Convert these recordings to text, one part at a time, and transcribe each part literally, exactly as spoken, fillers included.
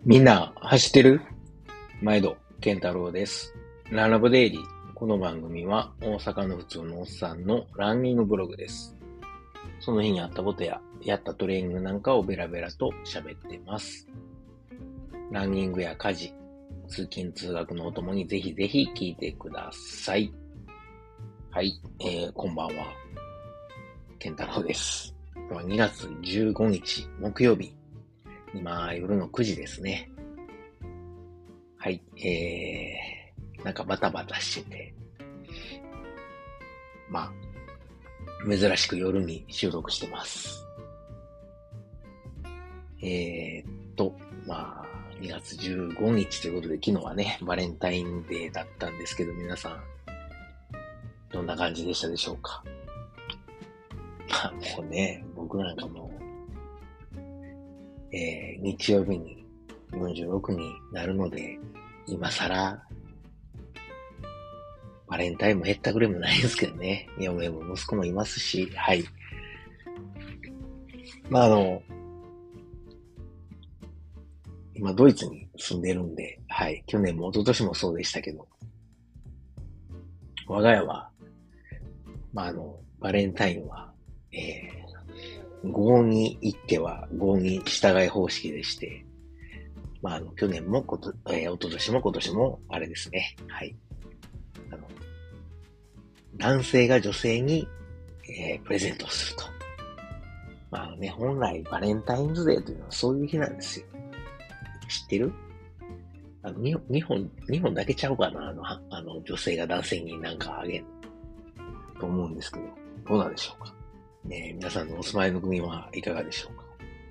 みんな走ってる？毎度健太郎です。ランラボデイリー。この番組は大阪の普通のおっさんのランニングブログです。その日にあったことややったトレーニングなんかをベラベラと喋ってます。ランニングや家事、通勤通学のお供にぜひぜひ聞いてください。はい、えー、こんばんは。健太郎です。今日はにがつじゅうごにち木曜日。今夜のくじですね。はい、えー、なんかバタバタしてて、まあ、珍しく夜に収録してます。えーっと、まあ、にがつじゅうごにちということで、昨日はね、バレンタインデーだったんですけど、皆さん、どんな感じでしたでしょうか。まあ、もうね、僕なんかもう、えー、日曜日によんじゅうろくになるので、今更、バレンタインも減ったくれもないですけどね。嫁も息子もいますし、はい。まあ、あの、今ドイツに住んでるんで、はい。去年も一昨年もそうでしたけど、我が家は、まあ、あの、バレンタインは、えー、合に行っては合に従い方式でして、まあ、あの、去年もこと、えー、一昨年も今年も、あれですね。はい。あの、男性が女性に、えー、プレゼントをすると。まあ、あのね、本来バレンタインズデーというのはそういう日なんですよ。知ってる？あの、日本、日本、日本だけちゃうかな、あの、はあの、女性が男性になんかあげると思うんですけど、どうなんでしょうか。ねえ、皆さんのお住まいの国はいかがでしょうか。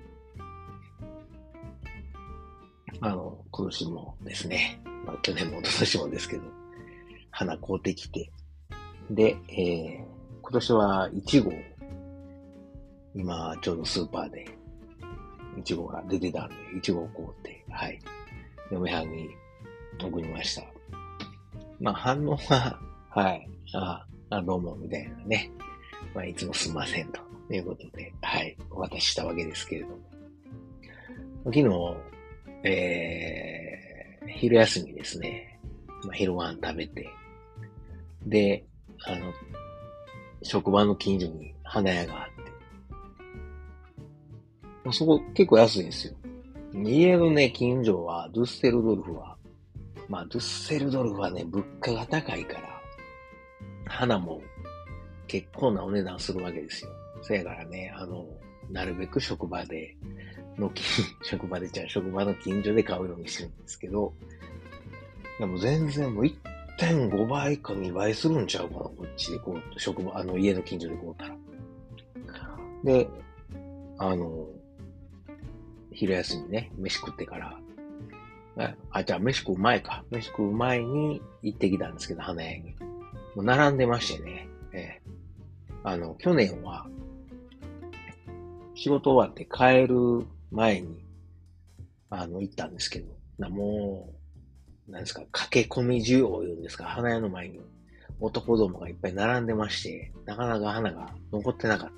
あの、今年もですね、まあ、去年も一昨年もですけど、花買うてきて、で、えー、今年はいちご、今ちょうどスーパーでいちごが出てたんで、いちごを買うて、はい、嫁はんに送りました。まあ反応は、はい、ああ、どうも、みたいなね。まあいつもすんませんということで、はい、お渡ししたわけですけれども。昨日、えー、昼休みですね。まあ、昼ご飯食べて、で、あの、職場の近所に花屋があって、そこ結構安いんですよ。家のね、近所は、ドゥッセルドルフは、まあ、ドゥッセルドルフはね、物価が高いから、花も結構なお値段するわけですよ。そやからね、あの、なるべく職場で、の近、職場でじゃあ職場の近所で買うようにしてるんですけど、でも全然もういってんごばいかにばいするんちゃうかな、こっちでこう、職場、あの家の近所でこうたら。で、あの、昼休みね、飯食ってから、あ、じゃあ飯食う前か。飯食う前に行ってきたんですけど、花屋に。もう並んでましてね。ええ、あの、去年は、仕事終わって帰る前に、あの、行ったんですけど、なもう、なんですか、駆け込み需要を言うんですか、花屋の前に男どもがいっぱい並んでまして、なかなか花が残ってなかった。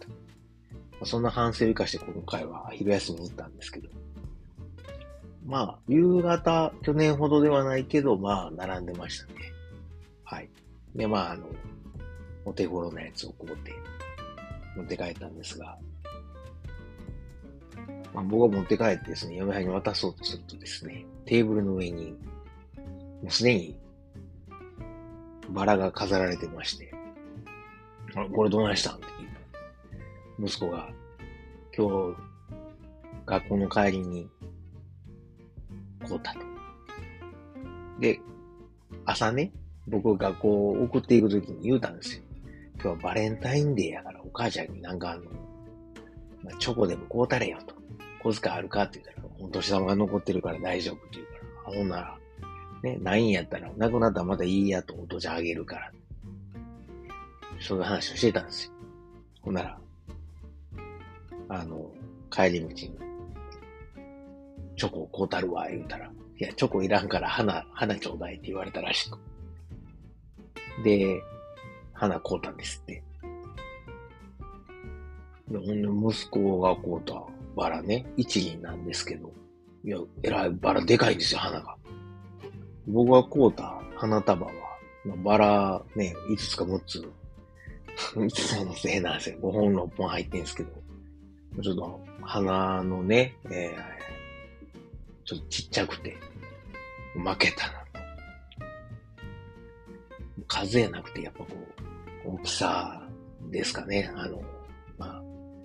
そんな反省を生かして今回は昼休みに行ったんですけど、まあ、夕方、去年ほどではないけど、まあ、並んでましたね。はい。で、まあ、あの、お手頃なやつをこうって持って帰ったんですが、まあ、僕が持って帰ってですね、嫁はんに渡そうとするとですね、テーブルの上に、もうすでにバラが飾られてまして、あ、これどないしたんって聞いた。息子が、今日、学校の帰りに、こうたと。で、朝ね、僕が学校を送っていくときに言うたんですよ。今日はバレンタインデーやからお母ちゃんになんかあの、まあ、チョコでも買うたれよと。小遣いあるかって言ったら、お年玉が残ってるから大丈夫って言うから、あ、ほんなら、ね、ないんやったら、なくなったらまたいいやとお父ちゃんあげるから。そういう話をしてたんですよ。ほんなら、あの、帰り道に、チョコを買うたるわ、言うたら、いや、チョコいらんから花、花ちょうだいって言われたらしく。で、花買うたんですって。で、ほんで息子が買うたバラね、一輪なんですけど、 いや、えらいバラでかいんですよ、花が。僕が買うた花束は、まあバラね、いつつかむっつ、いつつものせいなんですよ。ごほんろっぽん入ってんですけど、ちょっと花のね、えー、ちょっとちっちゃくて、負けたなと。数やなくて、やっぱこう、大きさですかね。あの、まあ、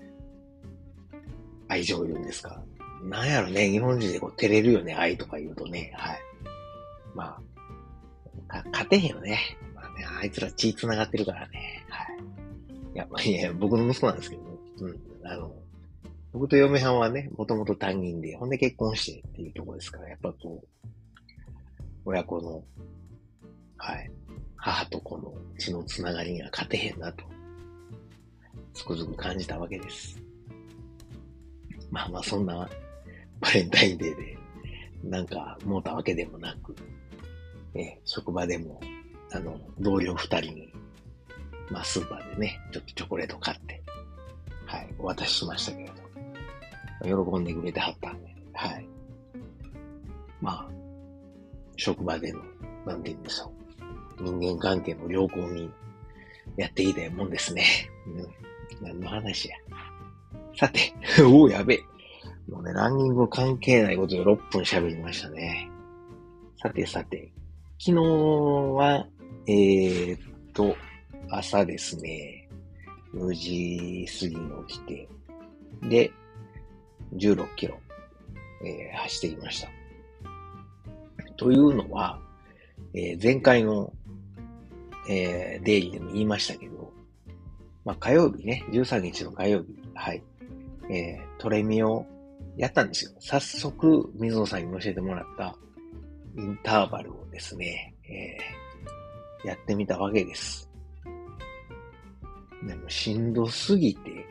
愛情言うんですか。なんやろね、日本人でこう照れるよね、愛とか言うとね。はい。まあ、か勝てへんよね。まあね、あいつら血繋がってるからね。はい。いや、まあ、いや、僕の息子なんですけど、うん。あの、僕と嫁はんはね、もともと担任で、ほんで結婚してっていうところですから、やっぱこう、親子の、はい、母と子の血のつながりには勝てへんなと、つくづく感じたわけです。まあまあ、そんなバレンタインデーで、なんか、もうたわけでもなく、え、職場でも、あの、同僚二人に、まあ、スーパーでね、ちょっとチョコレート買って、はい、お渡ししましたけれど、喜んでくれてはったんで、はい。まあ、職場での、なんて言うんでしょう。人間関係の良好にやっていたいもんですね。うん。何の話や。さて、おお、やべえ。もうね、ランニング関係ないことでろっぷん喋りましたね。さてさて、昨日は、えーっと、朝ですね、よじ過ぎに起きて、で、じゅうろっキロ、えー走ってきました。というのは、えー前回の、えーデイリーでも言いましたけど、まあ、火曜日ね、じゅうさんにちの火曜日、はい、えートレミをやったんですよ。早速、水野さんに教えてもらったインターバルをですね、えーやってみたわけです。でもしんどすぎて、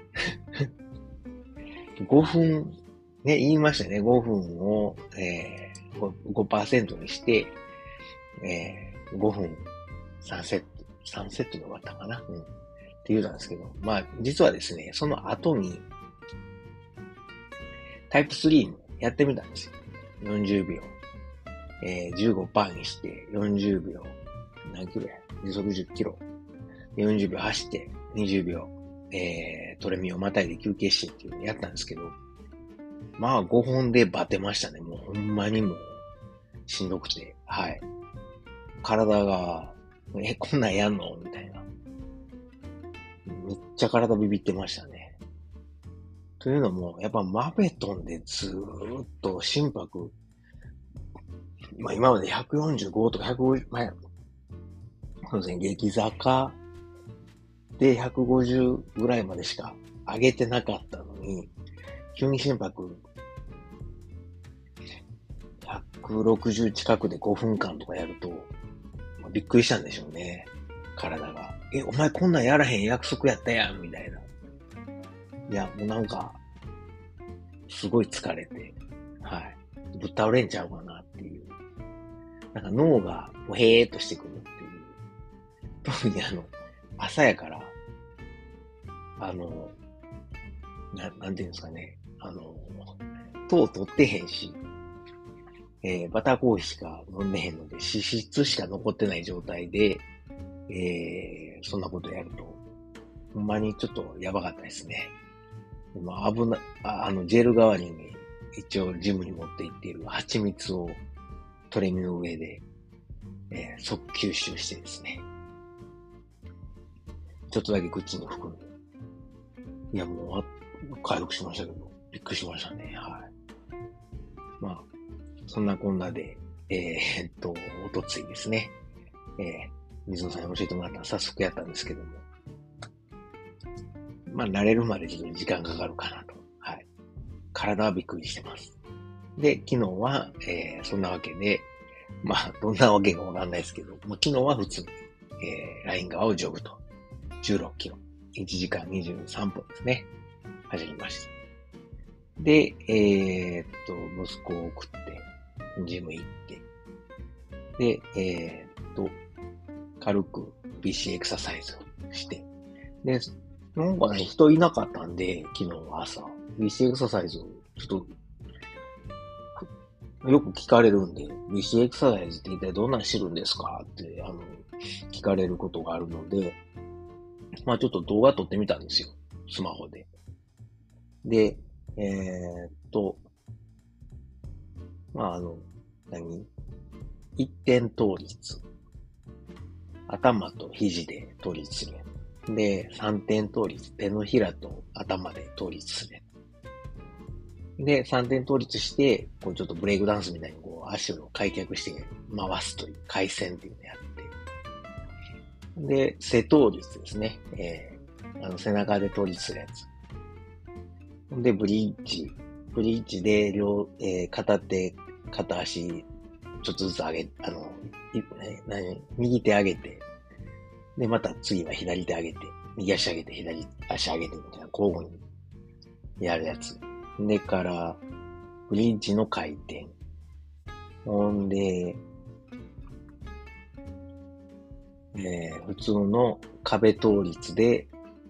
ごふん、ね、言いましたね、ごふんを、えー、ご, ごパーセントにして、えー、ごふんさんセット、さんセットで終わったかな、うん、って言うたんですけど、まあ、実はですね、その後に、タイプスリーもやってみたんですよ。よんじゅうびょう。えー、じゅうごパーセント にしてよんじゅうびょう。何キロや時速じゅっキロ。よんじゅうびょう走ってにじゅうびょう。えー、トレミをまたいで休憩してっていうのやったんですけど、まあごほんでバテましたね。もうほんまにもうしんどくて。はい。体が、え、こんなんやんのみたいな。めっちゃ体ビビってましたね。というのも、やっぱマベトンでずーっと心拍、まあ今までひゃくよんじゅうごとかひゃくごじゅう、まあ、そうですね、激坂でひゃくごじゅうぐらいまでしか上げてなかったのに、急に心拍ひゃくろくじゅう近くでごふんかんとかやると、まあ、びっくりしたんでしょうね。体が。え、お前こんなんやらへん約束やったやんみたいな。いや、もうなんか、すごい疲れて、はい。ぶっ倒れんちゃうかなっていう。なんか脳がもうへーっとしてくるっていう。特にあの、朝やから、あの、な、なんていうんですかね。あの、糖取ってへんし、えー、バターコーヒーしか飲んでへんので、脂質しか残ってない状態で、えー、そんなことやると、ほんまにちょっとやばかったですね。まあ、危な、あ、あの、ジェル代わりに、一応ジムに持って行っている蜂蜜をトレミの上で、えー、即吸収してですね。ちょっとだけ口に含んで。いや、もう、回復しましたけど、びっくりしましたね。はい。まあ、そんなこんなで、えー、っと、おとついですね。えー、水野さんに教えてもらったら早速やったんですけども。まあ、慣れるまでちょっと時間かかるかなと。はい。体はびっくりしてます。で、昨日は、えー、そんなわけで、まあ、どんなわけかわかんないですけど、もう昨日は普通に、えー、ライン川をジョグと、じゅうろっキロ、いちじかんにじゅうさんぷんですね。走りました。で、えー、っと、息子を送って、ジム行って、で、えー、っと、軽く ビーシー エクササイズをして、で、なんかね、人いなかったんで、昨日の朝、ビーシー エクササイズをちょっとよく聞かれるんで、ビーシー エクササイズって一体どんなんしてるんですかって、あの、聞かれることがあるので、まあちょっと動画撮ってみたんですよ。スマホで。で、えーっと、まああの、何一点倒立。頭と肘で倒立するやつ。で、三点倒立。手のひらと頭で倒立するやつ。で、三点倒立して、こうちょっとブレイクダンスみたいにこう足を開脚して回すという回旋っていうのをやって。で、背倒立ですね。えー、あの背中で倒立するやつ。で、ブリッジ。ブリッジで両、えー、片手、片足、ちょっとずつ上げ、あの、い何右手上げて、で、また次は左手上げて、右足上げて、左足上げてみたいな交互にやるやつ。でから、ブリッジの回転。ほんで、えー、普通の壁倒立で、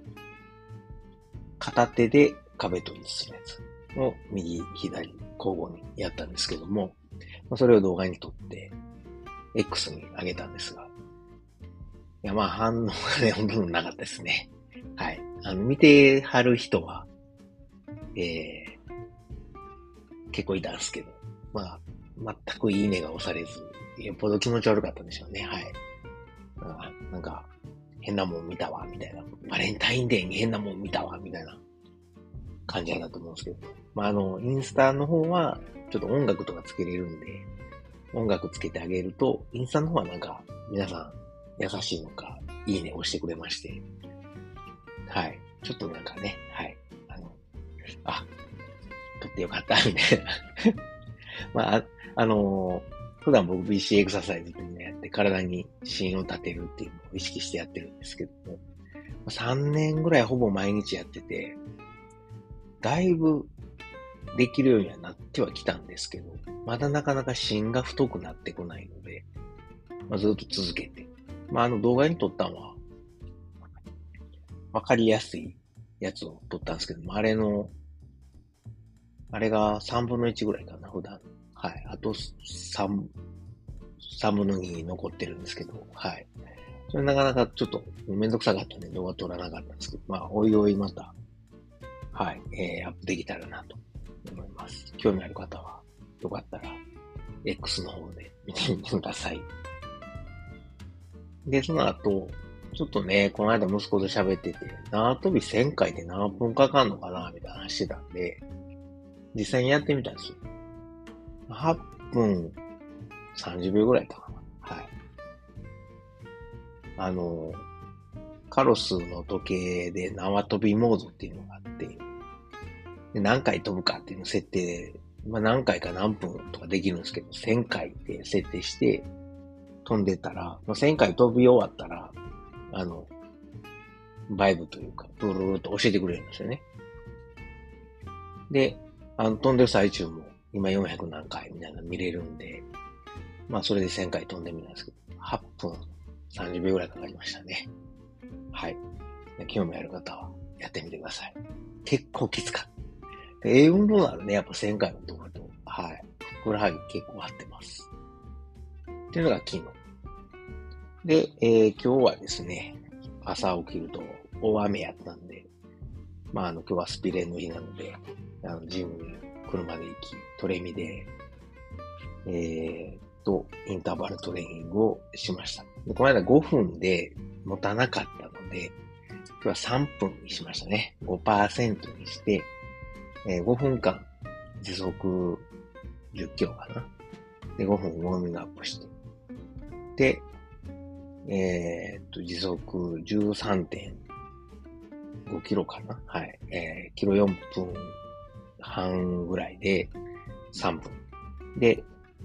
片手で壁倒立するやつを右、左、交互にやったんですけども、それを動画に撮って、X に上げたんですが、いや、まあ反応がね、ほとんどなかったですね。はい。あの、見てはる人は、えー、結構いたんですけど、まあ、全くいいねが押されず、よっぽど気持ち悪かったんでしょうね。はい。あなんか、変なもん見たわ、みたいな。バレンタインデーに変なもん見たわ、みたいな感じだと思うんですけど。まあ、あの、インスタの方は、ちょっと音楽とかつけれるんで、音楽つけてあげると、インスタの方はなんか、皆さん優しいのか、いいね押してくれまして、はい。ちょっとなんかね、はい。あの、あ、撮ってよかった、みたいな。まあ、あ、あのー普段僕 ビーシー エクササイズっていうのをやって体に芯を立てるっていうのを意識してやってるんですけども、さんねんぐらいほぼ毎日やってて、だいぶできるようにはなってはきたんですけど、まだなかなか芯が太くなってこないので、まあ、ずっと続けて。まあ、あの動画に撮ったのは、わかりやすいやつを撮ったんですけども、あれの、あれがさんぶんのいちぐらいかな、普段。はい。あとさん、さんぶんのに残ってるんですけど、はい。それなかなかちょっとめんどくさかったんで動画撮らなかったんですけど、まあ、おいおいまた、はい、えー、アップできたらなと思います。興味ある方は、よかったら、X の方で見てみてください。で、その後、ちょっとね、この間息子と喋ってて、縄跳びせんかいで何分かかんのかなみたいな話してたんで、実際にやってみたんですよ。はっぷんさんじゅうびょうぐらいかな。はい。あの、カロスの時計で縄跳びモードっていうのがあって、で何回飛ぶかっていうのを設定、まあ何回か何分とかできるんですけど、せんかいで設定して飛んでたら、まあ、せんかい飛び終わったら、あの、バイブというか、ブルーっと教えてくれるんですよね。で、あの、飛んでる最中も、今よんひゃく何回みたいなの見れるんで、まあ、それでせんかい飛んでみたんですけど、はっぷんさんじゅうびょうぐらいかかりましたね。はい。興味ある方は、やってみてください。結構きつかった。ええ運動なるね、やっぱせんかいのところと、はい。ふくらはぎ結構張ってます。っていうのが昨日。で、えー、今日はですね、朝起きると大雨やったんで、まあ、あの、今日はスピレンの日なので、あの、ジムに車で行き、トレミで、えーと、インターバルトレーニングをしました。で、この間ごふんで持たなかったので、今日はさんぷんにしましたね。ごパーセント にして、えー、ごふんかん時速じゅっキロかな。で、ごふんウォーミングアップして。で、えー、っと、時速 じゅうさんてんごキロかな。はい。えー、キロよんぷんはんぐらいでさんぷん。で、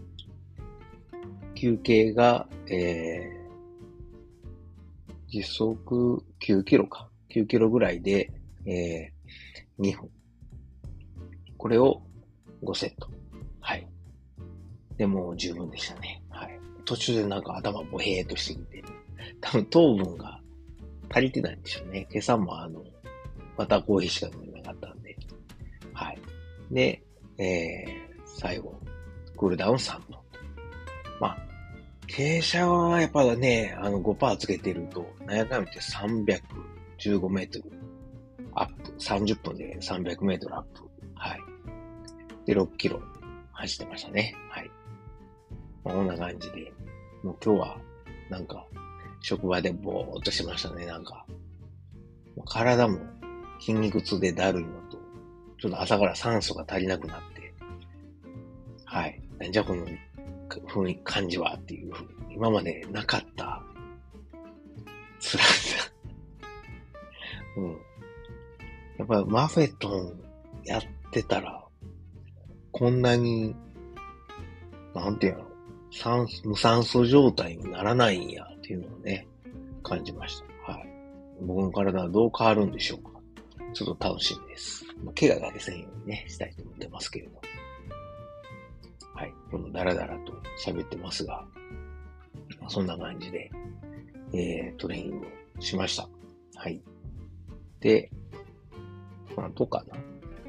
休憩が、えー、時速きゅうキロか。きゅうキロぐらいで、えー、にふん。これをごセット。はい。でもう十分でしたね。はい。途中でなんか頭ボヘーっとしてきて、多分糖分が足りてないんでしょうね。今朝もあの、バターコーヒーしか飲めなかったんで。はい。で、えー、最後、 クールダウンさんぷん。まあ、傾斜はやっぱね、あの ごパーセント つけてると、なんやかんやってさんびゃくじゅうごメートルアップ。さんじゅっぷんでさんびゃくメートルアップ。はい。で、ろっキロ走ってましたね。はい。まあ、こんな感じで、もう今日は、なんか、職場でぼーっとしてましたね、なんか。体も筋肉痛でだるいのと、ちょっと朝から酸素が足りなくなって、はい。なんじゃこの雰囲気感じはっていうふうに、今までなかった辛さ。うん。やっぱマフェットンやってたら、こんなに、なんていうの、酸無酸素状態にならないんやっていうのをね、感じました。はい。僕の体はどう変わるんでしょうか。ちょっと楽しみです。怪我だけせんようにね、したいと思ってますけれど。はい。このダラダラと喋ってますが、そんな感じで、えー、トレーニングをしました。はい。で、まあ、どうかな。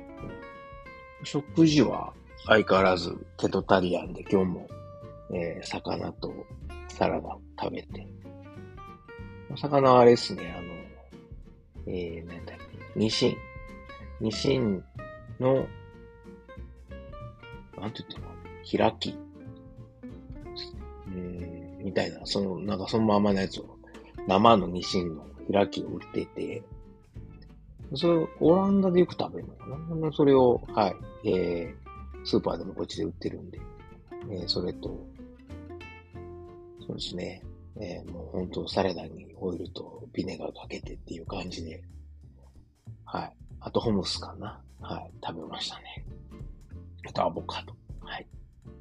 食事は相変わらずケトタリアンで今日も、えー、魚とサラダを食べて。魚はあれですね、あの、えー、なんだっけ、ニシン。ニシンの、なんて言ったの開き。うーん、みたいな、その、なんかそのままのやつを、生のニシンの開きを売ってて、それをオランダでよく食べるのかな。それを、はい、えー、スーパーでもこっちで売ってるんで、えー、それと、そうですね、えー、もう本当サラダにオイルとビネガーかけてっていう感じで、はい。あとホムスかな。はい、食べましたね。あとアボカド。はい。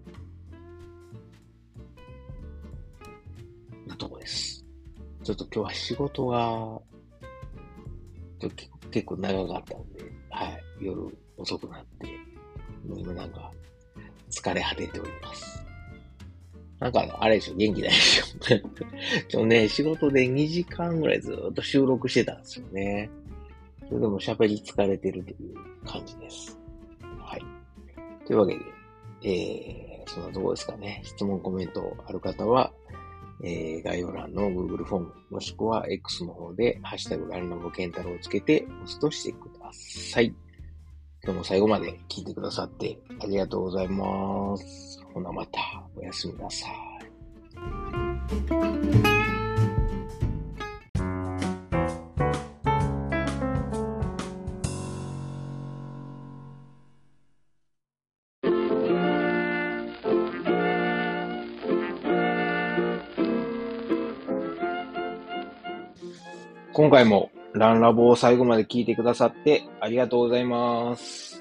なとこです。ちょっと今日は仕事が、ちょっと結構結構長かったんで、はい、夜遅くなって、もう今なんか疲れ果てております。なんかあれでしょ、元気ないでしょ。ちょね、仕事でにじかんぐらいずっと収録してたんですよね。それでも喋り疲れてるという感じです。はい。というわけで、えー、そんなとこですかね。質問、コメントある方は、えー、概要欄の Google フォーム、もしくは X の方で、ハッシュタグランナムケンタロウをつけてポストしてください。今日も最後まで聞いてくださってありがとうございます。ほなまた、おやすみなさい。今回もランラボを最後まで聞いてくださってありがとうございます。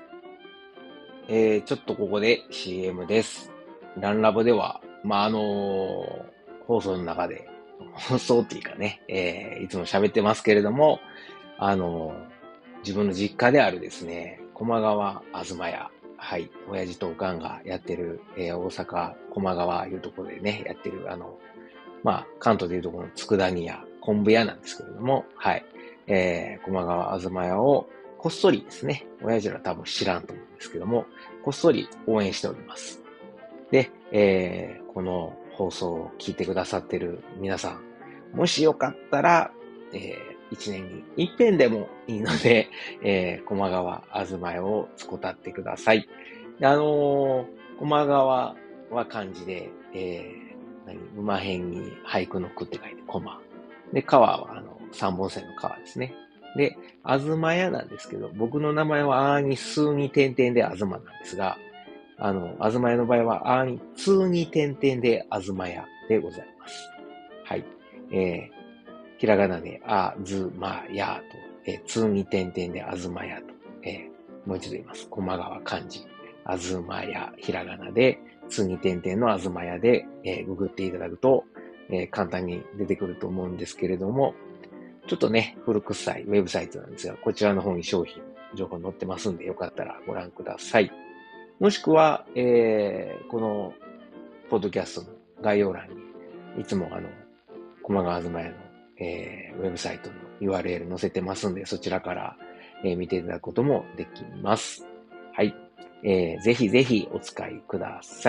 えー、ちょっとここで シーエム です。ランラボでは、まあ、あのー、放送の中で、放送っていうかね、えー、いつも喋ってますけれども、あのー、自分の実家であるですね、駒川あずま屋、はい、親父とおかんがやってる、えー、大阪駒川いうところでね、やってる、あの、まあ、関東でいうところの佃煮屋、昆布屋なんですけれども、はい。えー、駒川あずま屋をこっそりですね、親父ら多分知らんと思うんですけども、こっそり応援しております。で、えー、この放送を聞いてくださってる皆さん、もしよかったら、えー、一年に一遍でもいいので、えー、駒川あずま屋をつこたってください。であのー、駒川は漢字で、えー、何馬辺に俳句の句って書いて駒。で、川はあの三本線の川ですね。で、あずま屋なんですけど、僕の名前はあーに数に点々であずまなんですが、あの、あずま屋の場合はあーに通に点々であずま屋でございます。はい。えー、ひらがなであずまやと、えー、通に点々であずまやと、えー、もう一度言います。駒川漢字。あずまや、ひらがなで、通に点々のあずまやで、えー、ググっていただくと、えー、簡単に出てくると思うんですけれども、ちょっとね、古臭いウェブサイトなんですが、こちらの方に商品、情報載ってますんで、よかったらご覧ください。もしくは、えー、この、ポッドキャストの概要欄に、いつもあの、駒川あずまやの、えー、ウェブサイトの ユーアールエル 載せてますんで、そちらから、えー、見ていただくこともできます。はい。えー、ぜひぜひお使いください。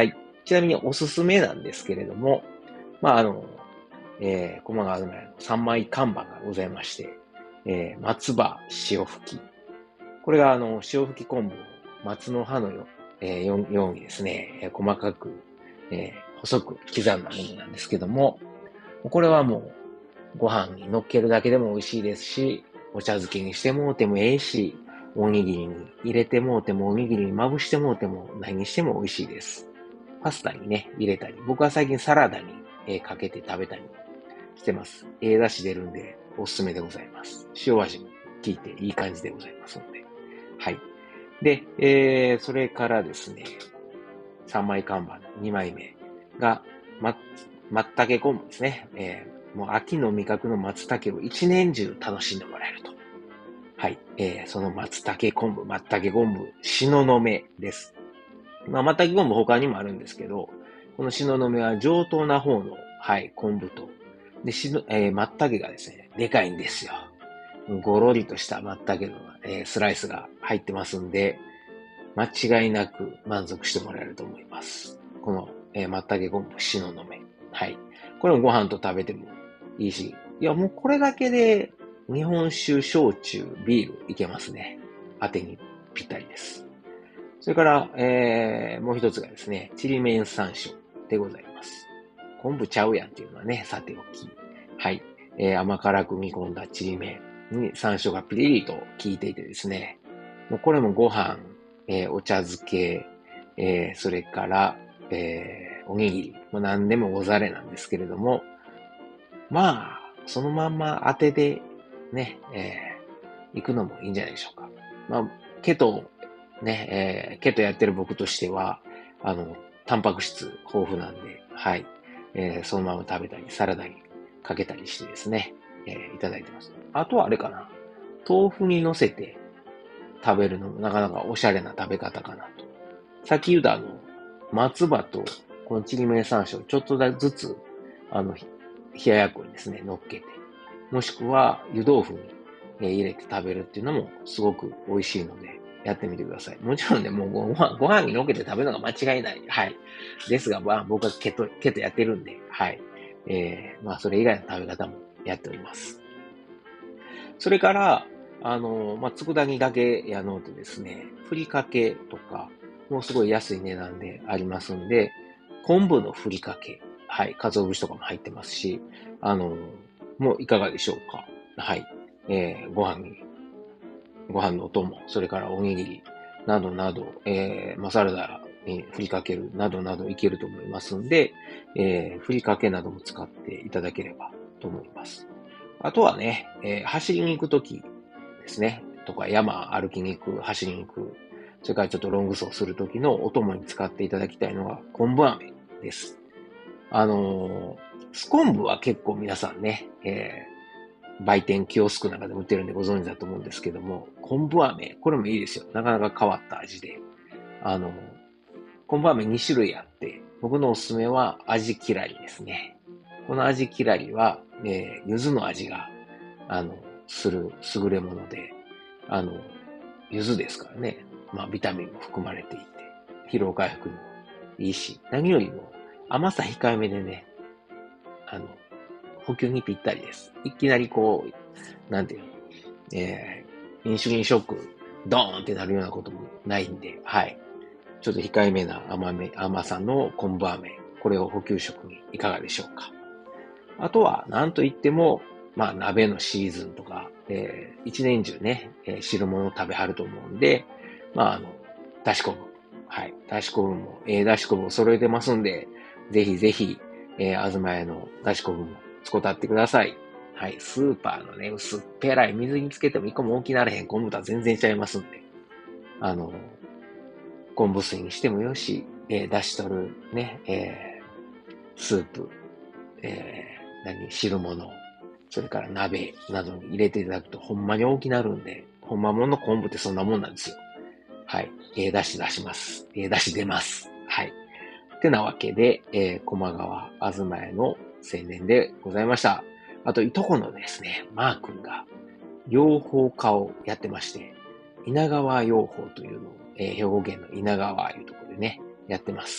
ちなみにおすすめなんですけれども、まあ、あの、えー、駒川東屋のさんまい看板がございまして、えー、松葉塩吹き。これが、あの、塩吹き昆布を松の葉のよ,、えー、よ, ようにですね、えー、細かく、えー、細く刻んだものなんですけども、これはもう、ご飯に乗っけるだけでも美味しいですし、お茶漬けにしてもうてもええし、おにぎりに入れてもうても、おにぎりにまぶしてもうても、何にしても美味しいです。パスタにね、入れたり、僕は最近サラダに、えー、かけて食べたりしてます。ええ出汁出るんで、おすすめでございます。塩味も効いていい感じでございますので。はい。で、えー、それからですね、さんまい看板、にまいめが、ま、松茸昆布ですね。えー、もう秋の味覚の松茸を一年中楽しんでもらえると。はい。えー、その松茸昆布、松茸昆布、しののめです。まあ、松茸昆布他にもあるんですけど、このしののめは上等な方の、はい、昆布と、で、しの、えー、松茸がですね、でかいんですよ。ごろりとした松茸の、えー、スライスが入ってますんで、間違いなく満足してもらえると思います。この、えー、松茸昆布、しののめ。はい。これもご飯と食べてもいいし、いや、もうこれだけで日本酒、焼酎、ビールいけますね。当てにぴったりです。それから、えー、もう一つがですね、ちりめん山椒でございます。昆布ちゃうやんっていうのはね、さておき。はい。えー、甘辛く煮込んだちりめんに山椒がピリリと効いていてですね、もうこれもご飯、えー、お茶漬け、えー、それから、えー、おにぎり、まあ、何でもござれなんですけれども、まあ、そのまんま当てでね、えー、行くのもいいんじゃないでしょうか。まあ、ケト、ね、えー、ケトやってる僕としては、あの、タンパク質豊富なんで、はい、えー、そのまま食べたり、サラダにかけたりしてですね、えー、いただいてます。あとはあれかな、豆腐に乗せて食べるのもなかなかおしゃれな食べ方かなと。さっき言ったあの、松葉とこのちりめん山椒ちょっとずつ、あの、冷ややっこにですね、乗っけて、もしくは湯豆腐に、えー入れて食べるっていうのもすごく美味しいので、やってみてください。もちろんね、もうご飯、ご飯に乗っけて食べるのが間違いない。はい。ですが、まあ、僕はケト、ケトやってるんで、はい。えー、まあ、それ以外の食べ方もやっております。それから、あの、まあ、佃煮だけやのうとですね、ふりかけとか、もうすごい安い値段でありますんで、昆布のふりかけ、はい、鰹節とかも入ってますし、あの、もういかがでしょうか。はい。えー、ご飯に、ご飯のお供、それからおにぎり、などなど、えー、マサラダにふりかける、などなどいけると思いますんで、えー、ふりかけなども使っていただければと思います。あとはね、えー走りに行くときですね、とか山歩きに行く、走りに行く、それからちょっとロング走するときのお供に使っていただきたいのが昆布飴です。あのー、ス昆布は結構皆さんね、えー売店、キオスクなんかで売ってるんでご存知だと思うんですけども、昆布飴、これもいいですよ。なかなか変わった味で。あの、昆布飴に種類あって、僕のおすすめは味きらりですね。この味きらりは、えー、柚子の味が、あの、する優れもので、あの、柚子ですからね。まあ、ビタミンも含まれていて、疲労回復にもいいし、何よりも甘さ控えめでね、あの、補給にぴったりです。いきなりこう、なんていうの、えー、インシュリンショック、ドーンってなるようなこともないんで、はい。ちょっと控えめな甘め、甘さの昆布飴、これを補給食にいかがでしょうか。あとは、なんといっても、まあ、鍋のシーズンとか、えー、一年中ね、えー汁物を食べはると思うんで、まあ、あの、だし昆布。はい。だし昆布も、えー、だし昆布を揃えてますんで、ぜひぜひ、えー、あずまやのだし昆布も使ってってください。はい。スーパーのね、薄っぺらい水につけても一個も大きなれへん昆布とは全然ちゃいますんで、あの、昆布水にしてもよし、えー、出し取るね、えー、スープ、えー、何、汁物、それから鍋などに入れていただくとほんまに大きなるんで、ほんまもんの昆布ってそんなもんなんですよ。はい。えー、出し出します。えー、出し出ます。はい。ってなわけで、えー、駒川あずまやの青年でございました。あと、いとこのですね、マー君が養蜂家をやってまして、稲川養蜂というのを、えー、兵庫県の稲川いうところでね、やってます。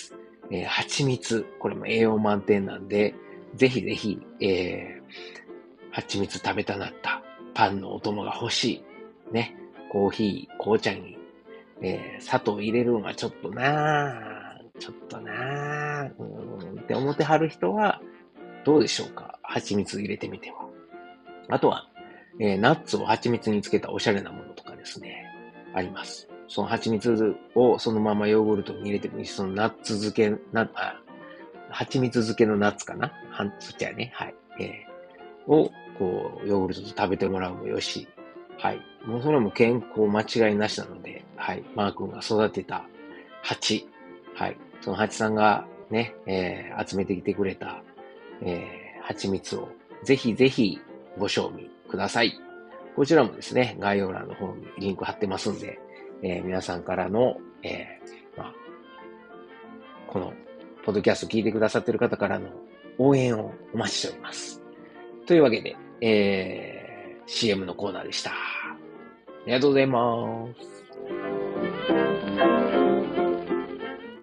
えー、蜂蜜。これも栄養満点なんで、ぜひぜひ、えー、蜂蜜食べたなったパンのお供が欲しい。ね。コーヒー、紅茶に、えー、砂糖入れるのはちょっとなぁ、ちょっとなぁ、うーんって思ってはる人は、どうでしょうか？蜂蜜入れてみては。あとは、えー、ナッツを蜂蜜につけたおしゃれなものとかですね、あります。その蜂蜜をそのままヨーグルトに入れてもいいし、そのナッツ漬け、な、あ、蜂蜜漬けのナッツかなはん、そっちやね。はい。えー、を、こう、ヨーグルトと食べてもらうもよし。はい。もうそれも健康間違いなしなので、はい。マー君が育てた蜂。はい。その蜂さんがね、えー、集めてきてくれた、えー、蜂蜜をぜひぜひご賞味ください。こちらもですね、概要欄の方にリンク貼ってますんで、えー、皆さんからの、えー、まあ、この、ポッドキャスト聞いてくださっている方からの応援をお待ちしております。というわけで、えー、シーエム のコーナーでした。ありがとうございます。